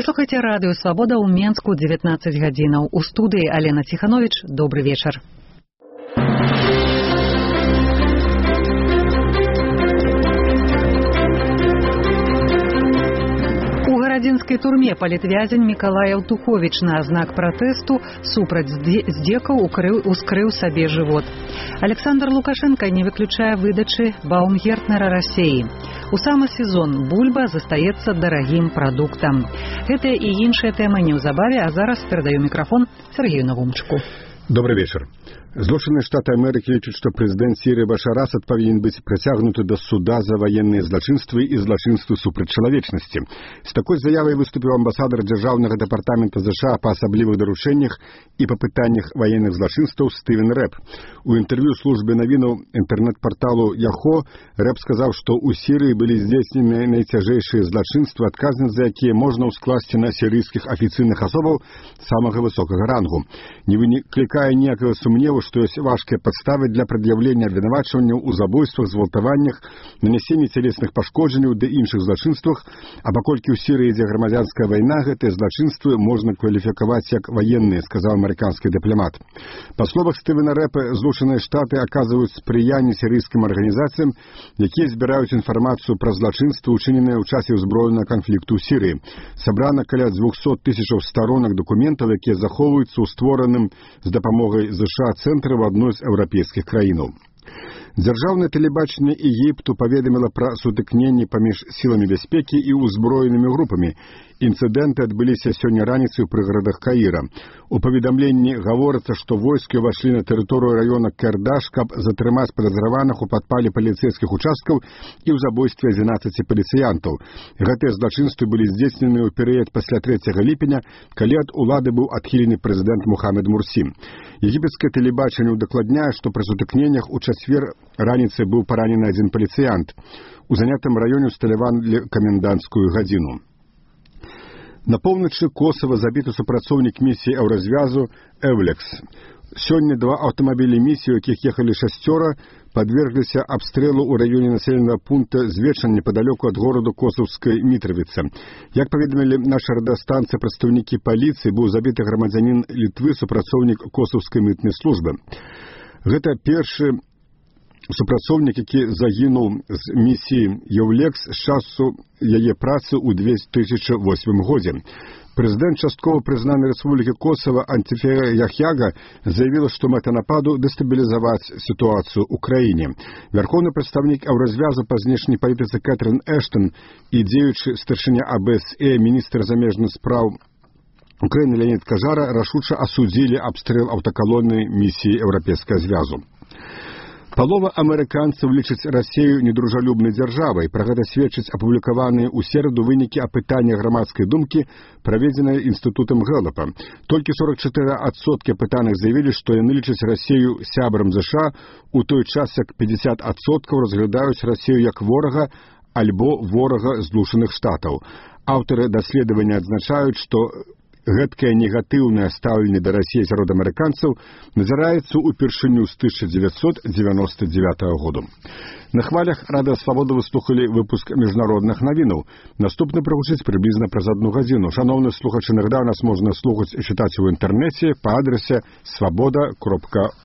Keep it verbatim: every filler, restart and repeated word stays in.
Вы слухаеце радыё Свабода ў Менску дзевятнаццаць гадзінаў. У студыі Алена Ціхановіч. Добры вечар. У гарадзінскай турме палітвязень Мікалай Аўтуховіч на знак пратэсту супраць здзекаў ускрыў сабе жывот. Александр Лукашенко не выключае выдачы Баумгертнера Расеі. У самы сезон бульба застаецца дарагім прадуктам. Гэтыя і іншыя тэмы неўзабаве, а зараз перадаю мікрафон Сергею Навумчыку. Добрый вечер. Злочинные Штаты Америки лічаць, што прэзідэнт Сірыі Башар Асад павінен быць прыцягнуты да суда за военные злачынствы і злачынствы супраць чалавечнасці. З такой заявай выступіў амбасадар Дзяржаўнага дэпартамента ЗША па асаблівых даручэннях і па пытаннях военных злачынстваў Стывен Рэп. У інтэрв'ю службе навінаў інтэрнэт-парталу Яхо Рэп сказаў, што ў Сірыі былі здзейснены найцяжэйшыя злачынствы, адказнасць за якія можна ўскласці на сірыйскіх афіцыйных асобаў самага высокага рангу. Не выклікае ніякага сумневу, што ёсць важкія падставы для прад'яўлення абвінавачванняў у забойствах, згвалтаваннях, нанясенні цялесных пашкоджанняў ды іншых злачынствах, а паколькі ў Сірыі ідзе грамадзянская вайна, гэтыя злачынствы можна кваліфікаваць як ваенныя, сказаў амерыканскі дыпламат. Па словах Стывена Рэпа, Злучаныя Штаты аказваюць спрыянне сірыйскім арганізацыям, якія збіраюць інфармацыю пра злачынствы, учыненыя ў часе ўзброенага канфлікту ў Сірыі. Сабрана каля дзвюсот тысячаў старонак дакументаў, якія захоўваюцца ў створаным з дапамогай ЗША цэнтры в адной з еўрапейскіх краінаў. Дзяржаўнае тэлебачанне Егіпту паведаміла пра сутыкненні паміж сіламі бяспекі і ўзброенымі групамі. Інцыдэнты адбыліся сёння раніцай у прыгарадах Каіра. У паведамленні гаворыцца, што войскі ўвайшлі на тэрыторыю раёна Кердаш, каб затрымаць падазраваных у падпале паліцэйскіх участкаў і ў забойстве адзінаццаці паліцыянтаў. Гэтыя злачынствы былі здзейснены ў перыяд пасля трэцяга ліпеня, калі ад улады быў адхілены прэзідэнт Мухаммед Мурсі. Егіпецкае тэлебачанне удакладняе, што пры сутыкненнях у чацвер раніцай быў паранены адзін паліцыянт. У занятым раёне усталявалі каменданцкую гадзіну. На поўначы Косава забіты супрацоўнік місіі Еўразвязу Эвлекс. Сёння два аўтамабілі місіі, у якіх ехалі шасцёра, падвергліся абстрэлу ў раёне населенага пункта Звечан непадалёку ад гораду Косаўскай Мітравіца. Як паведамілі наша радыёстанцыя, прадстаўнікі паліцыі, быў забіты грамадзянін Літвы, супрацоўнік Косаўскай мытнай службы. Гэта першы супрацоўнік, які загінуў з місіі Еўлекс з часу яе працы ў две тысячы восьмым годзе. Прэзідэнт часткова прызнанай Рэспублікі Косава Антифея Яхяга заявіла, што мэта нападу дэстабілізаваць сітуацыю ў краіне. Вярхоўны прадстаўнік Еўразвязу па знешняй палітыцы Кэтрын Эштон і дзеючы старшыня А Б С Э, міністр замежных спраў Украіны Леонід Кажара рашуча асудзілі абстрэл аўтакалоны місіі Еўрапейскага звязу. Палова амерыканцаў лічаць Расею недружалюбнай дзяржавай. Пра гэта сведчаць апублікаваныя ў сераду вынікі апытання грамадскай думкі, праведзеныя інстытутам Гэллапа. Толькі сорок чатыры адсоткі апытаных заявілі, што яны лічаць Расею сябрам ЗША, у той час як пятьдесят адсоткаў разглядаюць Расею як ворага альбо ворага Злучаных Штатаў. Аўтары даследавання адзначаюць, што гэткае негатыўнае стаўленне да Расіі сярод амерыканцаў назіраецца ўпершыню з тысяча дзевяцьсот дзевяноста дзевятага году. На хвалях Радыё Свабода вы слухалі выпуск міжнародных навінаў. Наступны прагучыць прыблізна праз адну гадзіну. Шановны слухачы, іногда нас можна слухаць і чытаць у інтэрнэце па адрасе свабода кропка